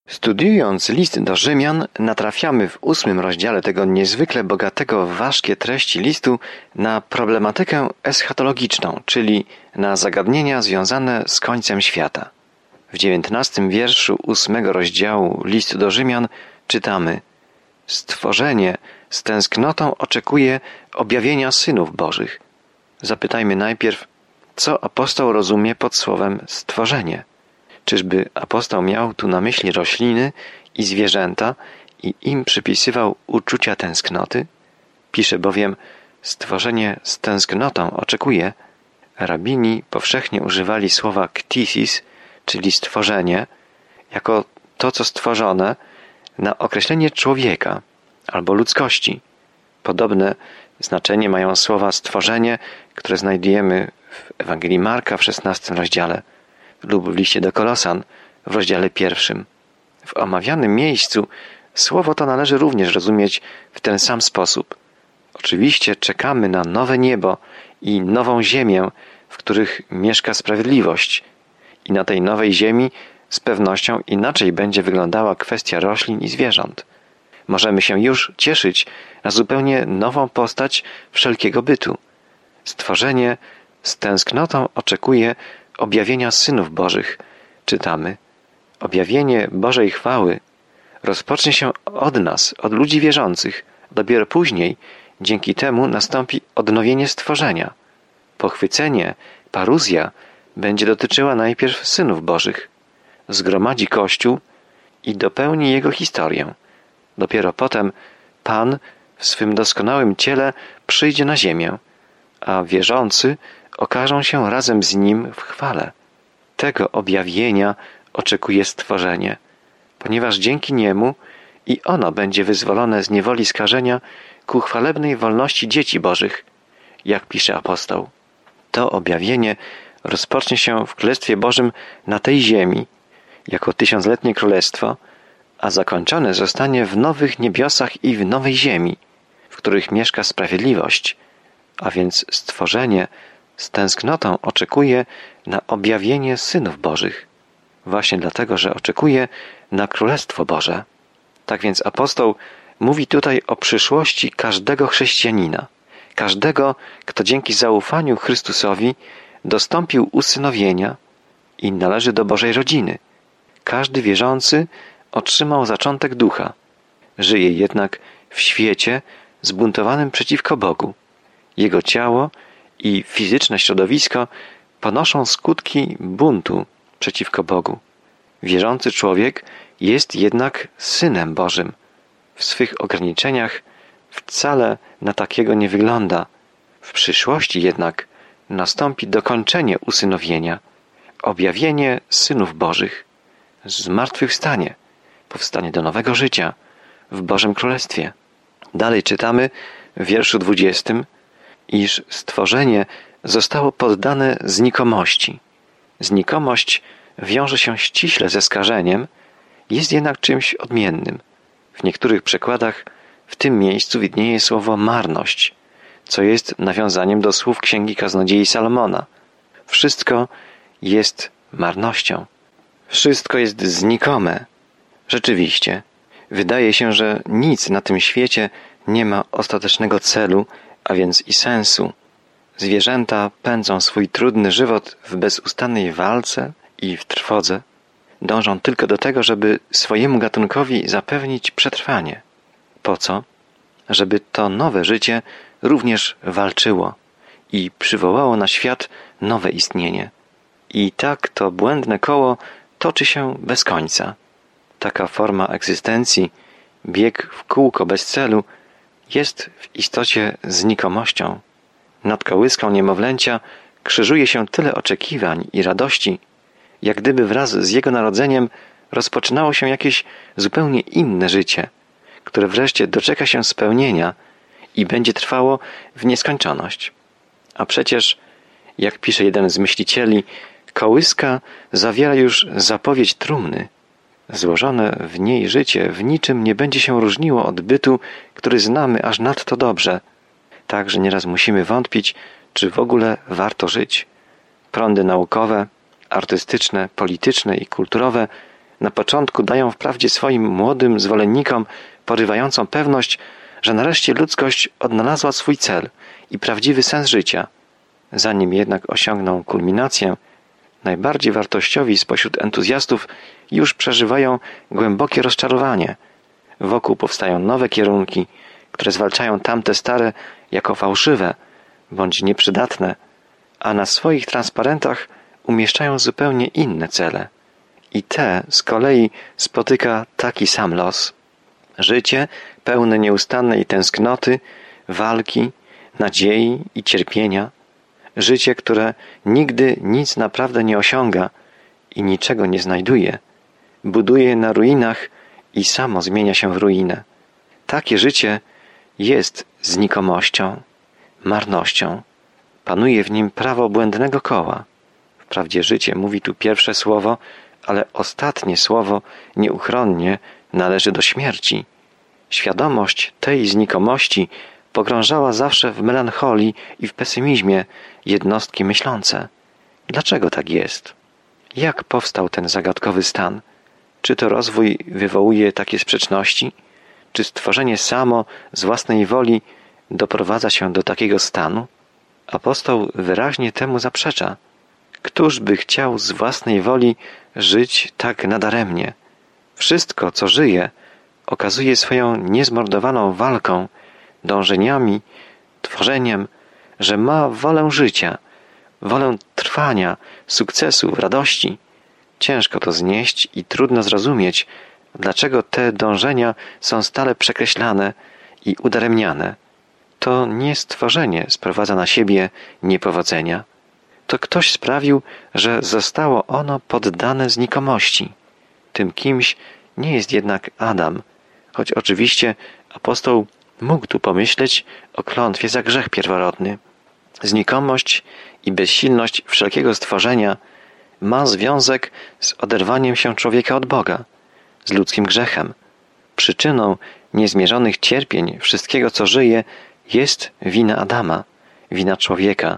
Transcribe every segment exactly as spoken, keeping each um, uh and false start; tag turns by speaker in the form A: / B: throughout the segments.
A: Studiując list do Rzymian, natrafiamy w ósmym rozdziale tego niezwykle bogatego w ważkie treści listu na problematykę eschatologiczną, czyli na zagadnienia związane z końcem świata. W dziewiętnastym wierszu ósmego rozdziału listu do Rzymian czytamy: Stworzenie z tęsknotą oczekuje objawienia synów Bożych. Zapytajmy najpierw, co apostoł rozumie pod słowem stworzenie. Czyżby apostoł miał tu na myśli rośliny i zwierzęta i im przypisywał uczucia tęsknoty? Pisze bowiem: stworzenie z tęsknotą oczekuje. Rabini powszechnie używali słowa ktisis, czyli stworzenie, jako to, co stworzone, na określenie człowieka albo ludzkości. Podobne znaczenie mają słowa stworzenie, które znajdujemy w Ewangelii Marka w szesnastym rozdziale lub w liście do Kolosan w rozdziale pierwszym. W omawianym miejscu słowo to należy również rozumieć w ten sam sposób. Oczywiście czekamy na nowe niebo i nową ziemię, w których mieszka sprawiedliwość. I na tej nowej ziemi z pewnością inaczej będzie wyglądała kwestia roślin i zwierząt. Możemy się już cieszyć na zupełnie nową postać wszelkiego bytu. Stworzenie z tęsknotą oczekuje objawienia synów Bożych, czytamy. Objawienie Bożej chwały rozpocznie się od nas, od ludzi wierzących. Dopiero później, dzięki temu, nastąpi odnowienie stworzenia. Pochwycenie, paruzja, będzie dotyczyła najpierw synów Bożych. Zgromadzi Kościół i dopełni jego historię. Dopiero potem Pan w swym doskonałym ciele przyjdzie na ziemię, a wierzący okażą się razem z Nim w chwale. Tego objawienia oczekuje stworzenie, ponieważ dzięki niemu i ono będzie wyzwolone z niewoli skażenia ku chwalebnej wolności dzieci Bożych, jak pisze apostoł. To objawienie rozpocznie się w Królestwie Bożym na tej ziemi, jako tysiącletnie królestwo, a zakończone zostanie w nowych niebiosach i w nowej ziemi, w których mieszka sprawiedliwość, a więc stworzenie z tęsknotą oczekuje na objawienie synów Bożych. Właśnie dlatego, że oczekuje na Królestwo Boże. Tak więc apostoł mówi tutaj o przyszłości każdego chrześcijanina, każdego, kto dzięki zaufaniu Chrystusowi dostąpił usynowienia i należy do Bożej rodziny. Każdy wierzący otrzymał zaczątek ducha. Żyje jednak w świecie zbuntowanym przeciwko Bogu. Jego ciało i fizyczne środowisko ponoszą skutki buntu przeciwko Bogu. Wierzący człowiek jest jednak synem Bożym. W swych ograniczeniach wcale na takiego nie wygląda. W przyszłości jednak nastąpi dokończenie usynowienia, objawienie synów Bożych, zmartwychwstanie, powstanie do nowego życia w Bożym Królestwie. Dalej czytamy w wierszu dwudziestym, iż stworzenie zostało poddane znikomości. Znikomość wiąże się ściśle ze skażeniem, jest jednak czymś odmiennym. W niektórych przekładach w tym miejscu widnieje słowo marność, co jest nawiązaniem do słów Księgi Kaznodziei Salomona. Wszystko jest marnością. Wszystko jest znikome. Rzeczywiście, wydaje się, że nic na tym świecie nie ma ostatecznego celu, a więc i sensu. Zwierzęta pędzą swój trudny żywot w bezustannej walce i w trwodze. Dążą tylko do tego, żeby swojemu gatunkowi zapewnić przetrwanie. Po co? Żeby to nowe życie również walczyło i przywołało na świat nowe istnienie. I tak to błędne koło toczy się bez końca. Taka forma egzystencji, bieg w kółko bez celu, jest w istocie znikomością. Nad kołyską niemowlęcia krzyżuje się tyle oczekiwań i radości, jak gdyby wraz z jego narodzeniem rozpoczynało się jakieś zupełnie inne życie, które wreszcie doczeka się spełnienia i będzie trwało w nieskończoność. A przecież, jak pisze jeden z myślicieli, kołyska zawiera już zapowiedź trumny. Złożone w niej życie w niczym nie będzie się różniło od bytu, który znamy aż nadto dobrze. Tak, że nieraz musimy wątpić, czy w ogóle warto żyć. Prądy naukowe, artystyczne, polityczne i kulturowe Na początku dają wprawdzie swoim młodym zwolennikom porywającą pewność, że nareszcie ludzkość odnalazła swój cel i prawdziwy sens życia. Zanim jednak osiągną kulminację, najbardziej wartościowi spośród entuzjastów już przeżywają głębokie rozczarowanie. Wokół powstają nowe kierunki, które zwalczają tamte stare jako fałszywe bądź nieprzydatne, a na swoich transparentach umieszczają zupełnie inne cele. I te z kolei spotyka taki sam los. Życie pełne nieustannej tęsknoty, walki, nadziei i cierpienia. Życie, które nigdy nic naprawdę nie osiąga i niczego nie znajduje. Buduje na ruinach i samo zmienia się w ruinę. Takie życie jest znikomością, marnością. Panuje w nim prawo błędnego koła. Wprawdzie życie mówi tu pierwsze słowo, ale ostatnie słowo nieuchronnie należy do śmierci. Świadomość tej znikomości pogrążała zawsze w melancholii i w pesymizmie jednostki myślące. Dlaczego tak jest? Jak powstał ten zagadkowy stan? Czy to rozwój wywołuje takie sprzeczności? Czy stworzenie samo z własnej woli doprowadza się do takiego stanu? Apostoł wyraźnie temu zaprzecza. Któż by chciał z własnej woli żyć tak nadaremnie? Wszystko, co żyje, okazuje swoją niezmordowaną walką, dążeniami, tworzeniem, że ma wolę życia, wolę trwania, sukcesu, radości. Ciężko to znieść i trudno zrozumieć, dlaczego te dążenia są stale przekreślane i udaremniane. To nie stworzenie sprowadza na siebie niepowodzenia. To ktoś sprawił, że zostało ono poddane znikomości. Tym kimś nie jest jednak Adam, choć oczywiście apostoł mógł tu pomyśleć o klątwie za grzech pierworodny. Znikomość i bezsilność wszelkiego stworzenia ma związek z oderwaniem się człowieka od Boga, z ludzkim grzechem. Przyczyną niezmierzonych cierpień wszystkiego, co żyje, jest wina Adama, wina człowieka.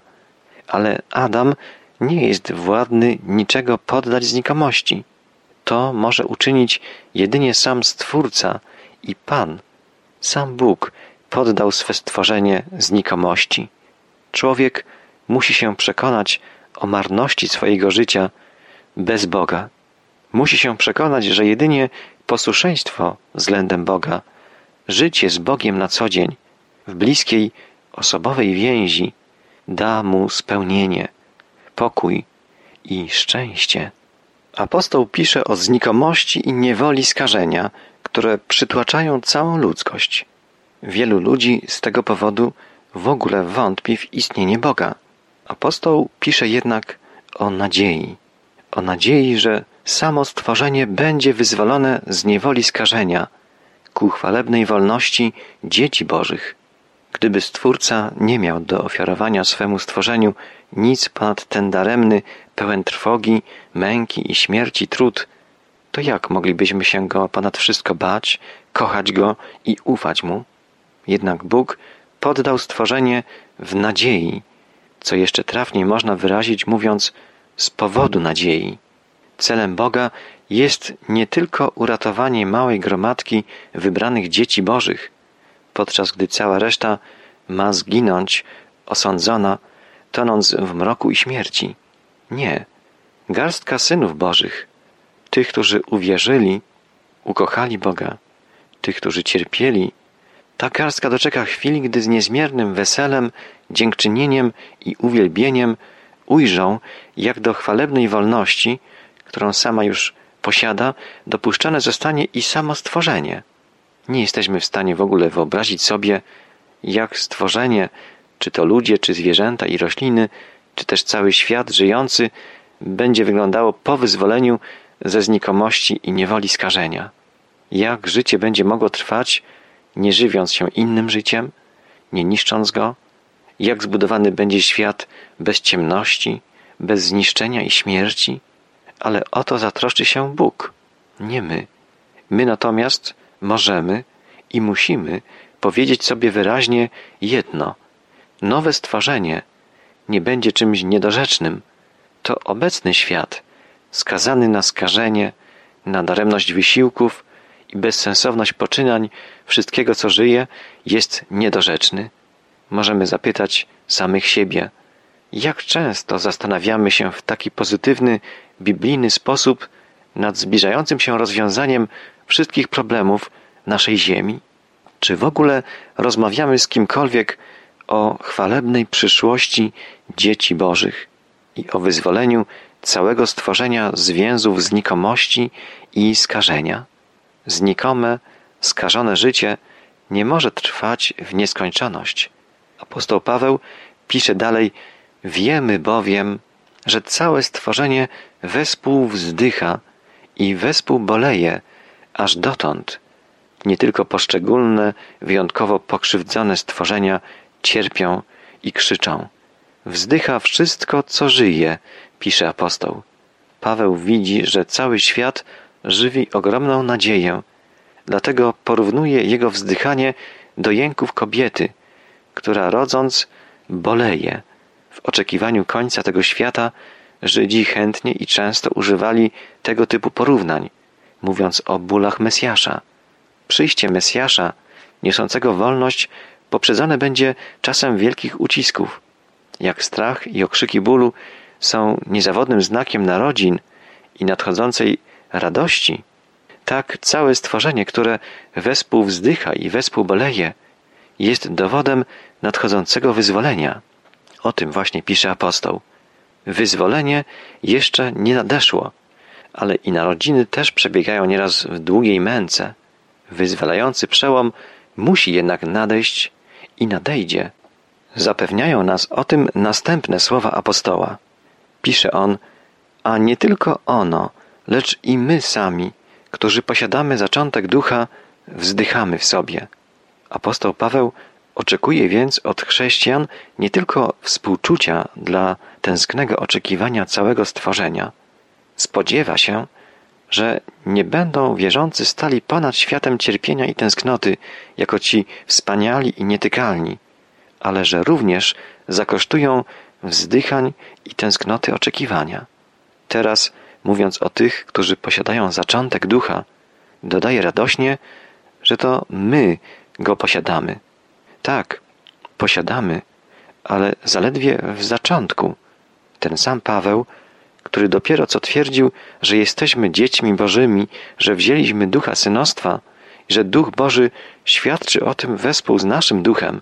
A: Ale Adam nie jest władny niczego poddać znikomości. To może uczynić jedynie sam Stwórca i Pan. Sam Bóg poddał swe stworzenie znikomości. Człowiek musi się przekonać o marności swojego życia bez Boga. Musi się przekonać, że jedynie posłuszeństwo względem Boga, życie z Bogiem na co dzień, w bliskiej, osobowej więzi, da mu spełnienie, pokój i szczęście. Apostoł pisze o znikomości i niewoli skażenia, które przytłaczają całą ludzkość. Wielu ludzi z tego powodu w ogóle wątpi w istnienie Boga. Apostoł pisze jednak o nadziei. O nadziei, że samo stworzenie będzie wyzwolone z niewoli skażenia ku chwalebnej wolności dzieci Bożych. Gdyby Stwórca nie miał do ofiarowania swemu stworzeniu nic ponad ten daremny, pełen trwogi, męki i śmierci trud, to jak moglibyśmy się Go ponad wszystko bać, kochać Go i ufać Mu? Jednak Bóg poddał stworzenie w nadziei, co jeszcze trafniej można wyrazić mówiąc z powodu nadziei. Celem Boga jest nie tylko uratowanie małej gromadki wybranych dzieci Bożych, podczas gdy cała reszta ma zginąć, osądzona, tonąc w mroku i śmierci. Nie. Garstka synów Bożych, tych, którzy uwierzyli, ukochali Boga, tych, którzy cierpieli, ta garstka doczeka chwili, gdy z niezmiernym weselem, dziękczynieniem i uwielbieniem ujrzą, jak do chwalebnej wolności, którą sama już posiada, dopuszczone zostanie i samo stworzenie. Nie jesteśmy w stanie w ogóle wyobrazić sobie, jak stworzenie, czy to ludzie, czy zwierzęta i rośliny, czy też cały świat żyjący, będzie wyglądało po wyzwoleniu ze znikomości i niewoli skażenia. Jak życie będzie mogło trwać, nie żywiąc się innym życiem, nie niszcząc go? Jak zbudowany będzie świat bez ciemności, bez zniszczenia i śmierci? Ale o to zatroszczy się Bóg, nie my. My natomiast możemy i musimy powiedzieć sobie wyraźnie jedno. Nowe stworzenie nie będzie czymś niedorzecznym. To obecny świat, skazany na skażenie, nadaremność wysiłków i bezsensowność poczynań wszystkiego, co żyje, jest niedorzeczny? Możemy zapytać samych siebie, jak często zastanawiamy się w taki pozytywny, biblijny sposób nad zbliżającym się rozwiązaniem wszystkich problemów naszej ziemi? Czy w ogóle rozmawiamy z kimkolwiek o chwalebnej przyszłości dzieci Bożych i o wyzwoleniu całego stworzenia z więzów znikomości i skażenia? Znikome, skażone życie nie może trwać w nieskończoność. Apostoł Paweł pisze dalej: wiemy bowiem, że całe stworzenie wespół wzdycha i wespół boleje aż dotąd. Nie tylko poszczególne, wyjątkowo pokrzywdzone stworzenia cierpią i krzyczą. Wzdycha wszystko, co żyje, pisze apostoł. Paweł widzi, że cały świat żywi ogromną nadzieję, dlatego porównuje jego wzdychanie do jęków kobiety, która rodząc boleje. W oczekiwaniu końca tego świata Żydzi chętnie i często używali tego typu porównań, mówiąc o bólach Mesjasza. Przyjście Mesjasza, niosącego wolność, poprzedzone będzie czasem wielkich ucisków. Jak strach i okrzyki bólu są niezawodnym znakiem narodzin i nadchodzącej radości, tak całe stworzenie, które wespół wzdycha i wespół boleje, jest dowodem nadchodzącego wyzwolenia. O tym właśnie pisze apostoł. Wyzwolenie jeszcze nie nadeszło, ale i narodziny też przebiegają nieraz w długiej męce. Wyzwalający przełom musi jednak nadejść i nadejdzie. Zapewniają nas o tym następne słowa apostoła. Pisze on: a nie tylko ono, lecz i my sami, którzy posiadamy zaczątek ducha, wzdychamy w sobie. Apostoł Paweł oczekuje więc od chrześcijan nie tylko współczucia dla tęsknego oczekiwania całego stworzenia. Spodziewa się, że nie będą wierzący stali ponad światem cierpienia i tęsknoty, jako ci wspaniali i nietykalni, ale że również zakosztują wzdychań i tęsknoty oczekiwania. Teraz, mówiąc o tych, którzy posiadają zaczątek ducha, dodaje radośnie, że to my go posiadamy. Tak, posiadamy, ale zaledwie w zaczątku. Ten sam Paweł, który dopiero co twierdził, że jesteśmy dziećmi Bożymi, że wzięliśmy ducha synostwa i że Duch Boży świadczy o tym wespół z naszym duchem,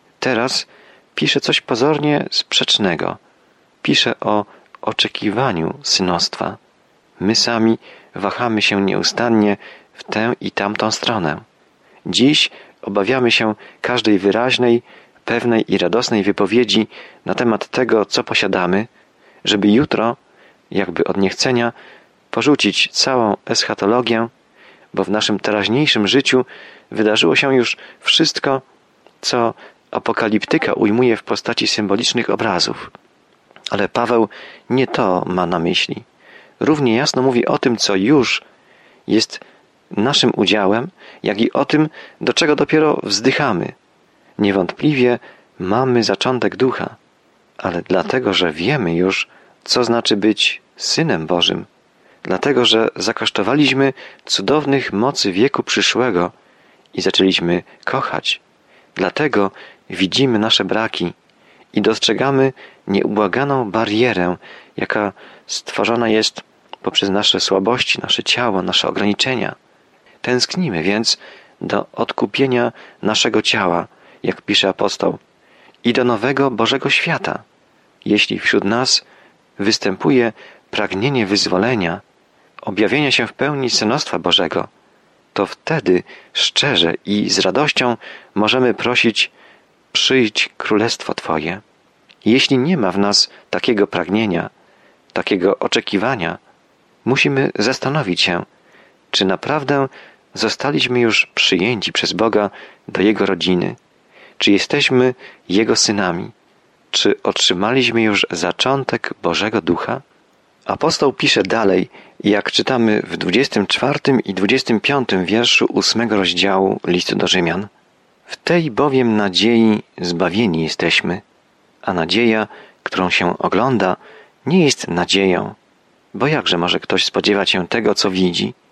A: teraz pisze coś pozornie sprzecznego. Pisze o oczekiwaniu synostwa. My sami wahamy się nieustannie w tę i tamtą stronę. Dziś obawiamy się każdej wyraźnej, pewnej i radosnej wypowiedzi na temat tego, co posiadamy, żeby jutro, jakby od niechcenia, porzucić całą eschatologię, bo w naszym teraźniejszym życiu wydarzyło się już wszystko, co apokaliptyka ujmuje w postaci symbolicznych obrazów. Ale Paweł nie to ma na myśli. Równie jasno mówi o tym, co już jest naszym udziałem, jak i o tym, do czego dopiero wzdychamy. Niewątpliwie mamy zaczątek ducha, ale dlatego, że wiemy już, co znaczy być Synem Bożym, dlatego, że zakosztowaliśmy cudownych mocy wieku przyszłego i zaczęliśmy kochać, dlatego widzimy nasze braki i dostrzegamy nieubłaganą barierę, jaka stworzona jest poprzez nasze słabości, nasze ciało, nasze ograniczenia. Tęsknimy więc do odkupienia naszego ciała, jak pisze apostoł, i do nowego Bożego świata. Jeśli wśród nas występuje pragnienie wyzwolenia, objawienia się w pełni synostwa Bożego, to wtedy szczerze i z radością możemy prosić: przyjdź królestwo Twoje. Jeśli nie ma w nas takiego pragnienia, takiego oczekiwania, musimy zastanowić się, czy naprawdę zostaliśmy już przyjęci przez Boga do Jego rodziny, czy jesteśmy Jego synami, czy otrzymaliśmy już zaczątek Bożego Ducha? Apostoł pisze dalej, jak czytamy w dwudziestym czwartym i dwudziestym piątym wierszu ósmego rozdziału listu do Rzymian. W tej bowiem nadziei zbawieni jesteśmy, a nadzieja, którą się ogląda, nie jest nadzieją, bo jakże może ktoś spodziewać się tego, co widzi?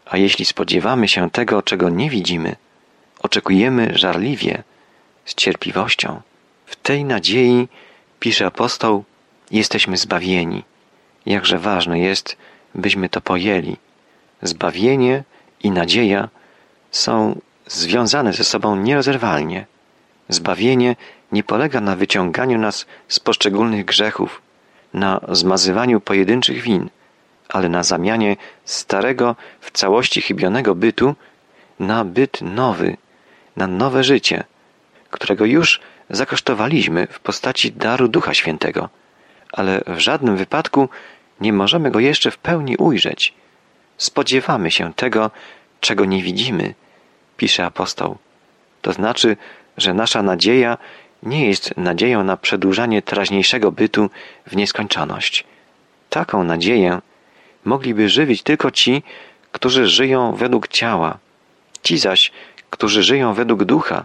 A: A jeśli spodziewamy się tego, czego nie widzimy, oczekujemy żarliwie, z cierpliwością. W tej nadziei, pisze apostoł, jesteśmy zbawieni. Jakże ważne jest, byśmy to pojęli. Zbawienie i nadzieja są związane ze sobą nierozerwalnie. Zbawienie nie polega na wyciąganiu nas z poszczególnych grzechów, na zmazywaniu pojedynczych win, ale na zamianie starego, w całości chybionego bytu na byt nowy, na nowe życie, którego już zakosztowaliśmy w postaci daru Ducha Świętego, ale w żadnym wypadku nie możemy go jeszcze w pełni ujrzeć. Spodziewamy się tego, czego nie widzimy, pisze apostoł. To znaczy, że nasza nadzieja nie jest nadzieją na przedłużanie teraźniejszego bytu w nieskończoność. Taką nadzieję mogliby żywić tylko ci, którzy żyją według ciała. Ci zaś, którzy żyją według ducha,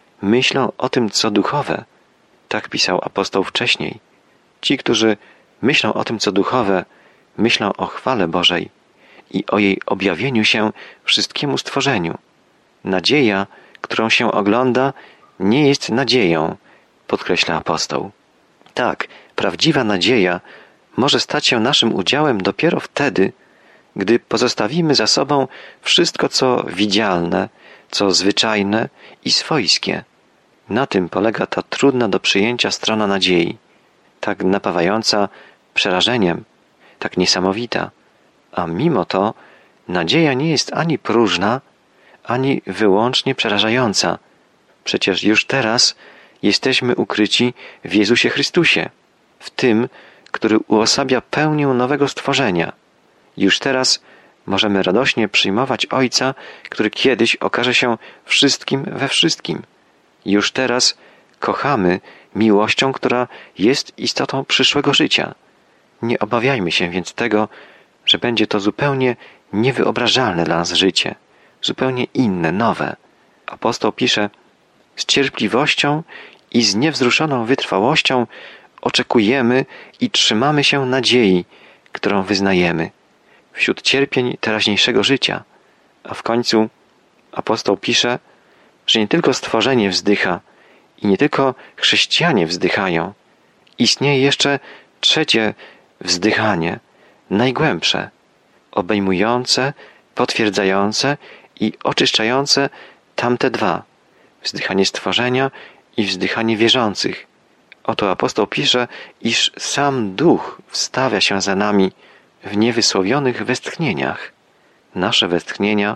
A: myślą o tym, co duchowe. Tak pisał apostoł wcześniej. Ci, którzy myślą o tym, co duchowe, myślą o chwale Bożej i o jej objawieniu się wszystkiemu stworzeniu. Nadzieja, którą się ogląda, nie jest nadzieją, podkreśla apostoł. Tak, prawdziwa nadzieja może stać się naszym udziałem dopiero wtedy, gdy pozostawimy za sobą wszystko, co widzialne, co zwyczajne i swojskie. Na tym polega ta trudna do przyjęcia strona nadziei, tak napawająca przerażeniem, tak niesamowita. A mimo to nadzieja nie jest ani próżna, ani wyłącznie przerażająca. Przecież już teraz jesteśmy ukryci w Jezusie Chrystusie, w tym, który uosabia pełnię nowego stworzenia. Już teraz możemy radośnie przyjmować Ojca, który kiedyś okaże się wszystkim we wszystkim. Już teraz kochamy miłością, która jest istotą przyszłego życia. Nie obawiajmy się więc tego, że będzie to zupełnie niewyobrażalne dla nas życie, zupełnie inne, nowe. Apostoł pisze: z cierpliwością i z niewzruszoną wytrwałością oczekujemy i trzymamy się nadziei, którą wyznajemy wśród cierpień teraźniejszego życia. A w końcu apostoł pisze, że nie tylko stworzenie wzdycha i nie tylko chrześcijanie wzdychają. Istnieje jeszcze trzecie wzdychanie, najgłębsze, obejmujące, potwierdzające i oczyszczające tamte dwa. Wzdychanie stworzenia i wzdychanie wierzących. Oto apostoł pisze, iż sam Duch wstawia się za nami w niewysłowionych westchnieniach. Nasze westchnienia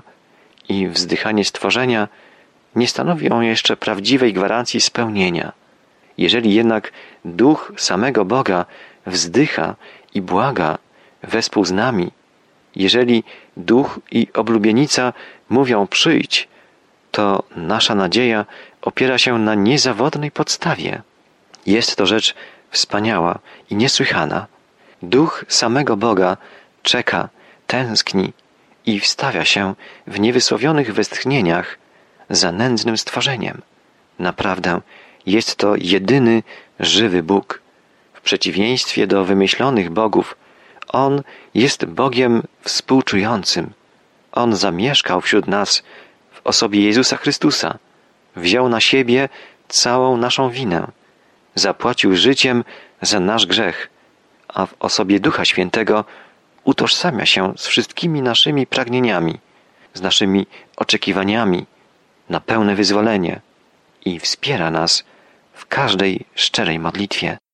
A: i wzdychanie stworzenia nie stanowią jeszcze prawdziwej gwarancji spełnienia. Jeżeli jednak Duch samego Boga wzdycha i błaga wespół z nami, jeżeli Duch i oblubienica mówią przyjdź, to nasza nadzieja opiera się na niezawodnej podstawie. Jest to rzecz wspaniała i niesłychana. Duch samego Boga czeka, tęskni i wstawia się w niewysłowionych westchnieniach za nędznym stworzeniem. Naprawdę jest to jedyny żywy Bóg. W przeciwieństwie do wymyślonych bogów, On jest Bogiem współczującym. On zamieszkał wśród nas w osobie Jezusa Chrystusa. Wziął na siebie całą naszą winę. Zapłacił życiem za nasz grzech, a w osobie Ducha Świętego utożsamia się z wszystkimi naszymi pragnieniami, z naszymi oczekiwaniami na pełne wyzwolenie i wspiera nas w każdej szczerej modlitwie.